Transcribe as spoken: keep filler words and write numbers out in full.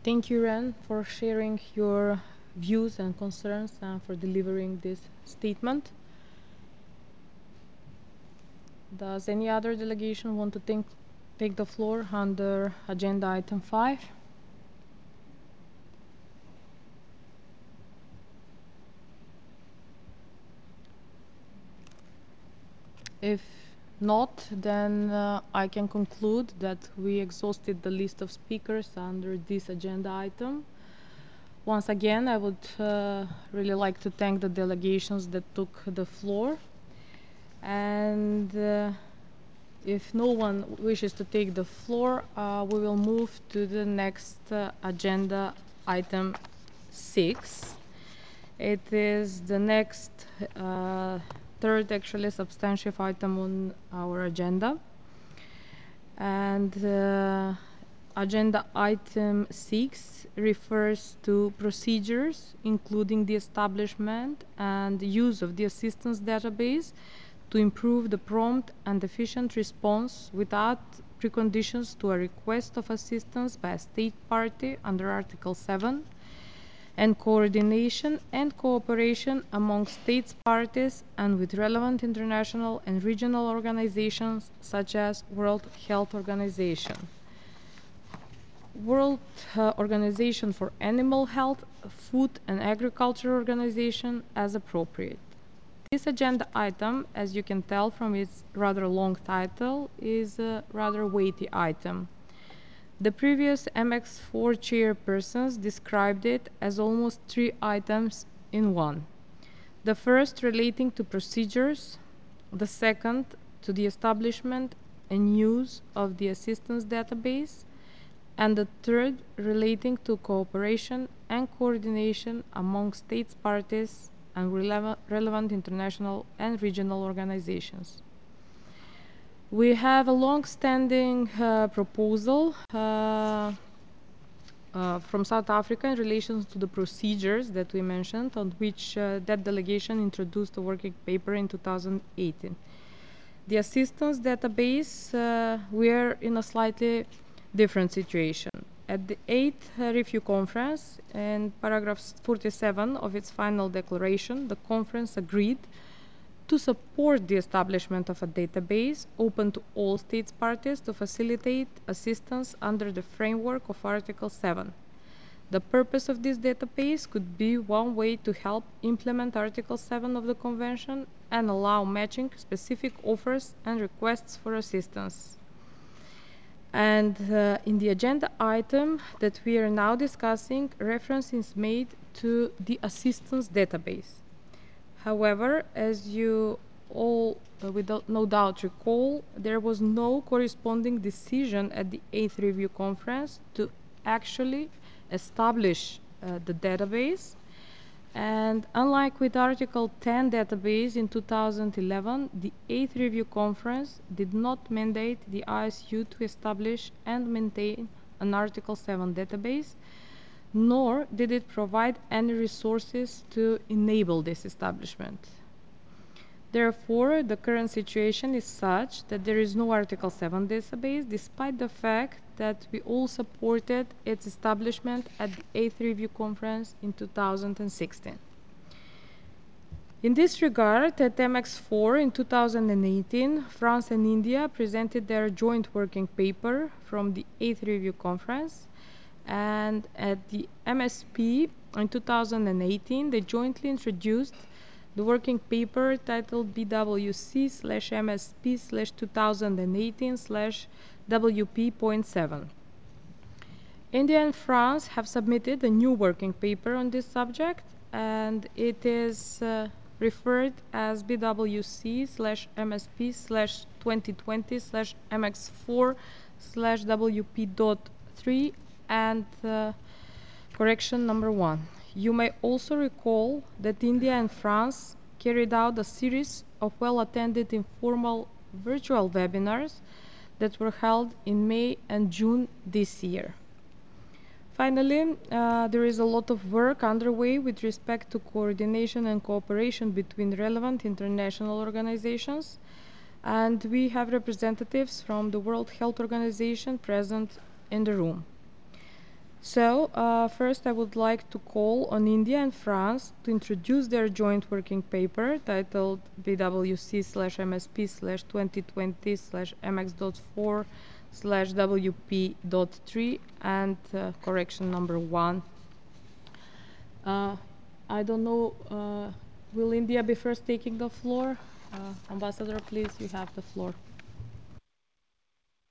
Thank you, Ren, for sharing your views and concerns and for delivering this statement. Does any other delegation want to think, take the floor under agenda item five? If not, then uh, I can conclude that we exhausted the list of speakers under this agenda item. Once again, I would uh, really like to thank the delegations that took the floor. And uh, if no one wishes to take the floor, uh, we will move to the next uh, agenda item six. It is the next uh, third actually substantive item on our agenda. And uh, agenda item six refers to procedures, including the establishment and use of the assistance database to improve the prompt and efficient response without preconditions to a request of assistance by a state party under Article seven, and coordination and cooperation among states parties and with relevant international and regional organizations such as World Health Organization, World uh, Organization for Animal Health, Food and Agriculture Organization as appropriate. This agenda item, as you can tell from its rather long title, is a rather weighty item. The previous M X four chairpersons described it as almost three items in one. The first relating to procedures, the second to the establishment and use of the assistance database, and the third relating to cooperation and coordination among states parties and relevant, relevant international and regional organizations. We have a long-standing uh, proposal uh, uh, from South Africa in relation to the procedures that we mentioned, on which uh, that delegation introduced a working paper in two thousand eighteen. The assistance database, uh, we are in a slightly different situation. At the eighth uh, review conference, in paragraph forty-seven of its final declaration, the conference agreed to support the establishment of a database open to all states parties to facilitate assistance under the framework of Article seven. The purpose of this database could be one way to help implement Article seven of the Convention and allow matching specific offers and requests for assistance. And uh, in the agenda item that we are now discussing, reference is made to the assistance database. However, as you all uh, without no doubt recall, there was no corresponding decision at the eighth review conference to actually establish uh, the database. And unlike with Article ten database in two thousand eleven, the eighth review conference did not mandate the I S U to establish and maintain an Article seven database, nor did it provide any resources to enable this establishment. Therefore, the current situation is such that there is no Article seven database, despite the fact that we all supported its establishment at the eighth Review Conference in two thousand sixteen. In this regard, at M X four in two thousand eighteen, France and India presented their joint working paper from the eighth Review Conference, and at the M S P in two thousand eighteen, they jointly introduced the working paper titled B W C slash M S P slash two thousand eighteen slash W P point seven. India and France have submitted a new working paper on this subject, and it is uh, referred as B W C slash M S P slash twenty twenty slash M X four slash W P dot three and uh, correction number one. You may also recall that India and France carried out a series of well-attended informal virtual webinars that were held in May and June this year. Finally, uh, there is a lot of work underway with respect to coordination and cooperation between relevant international organizations, and we have representatives from the World Health Organization present in the room. So, uh, first I would like to call on India and France to introduce their joint working paper titled B W C slash M S P slash twenty twenty slash M X dot four slash W P dot three and uh, correction number one. Uh, I don't know, uh, will India be first taking the floor? Uh, Ambassador, please, you have the floor.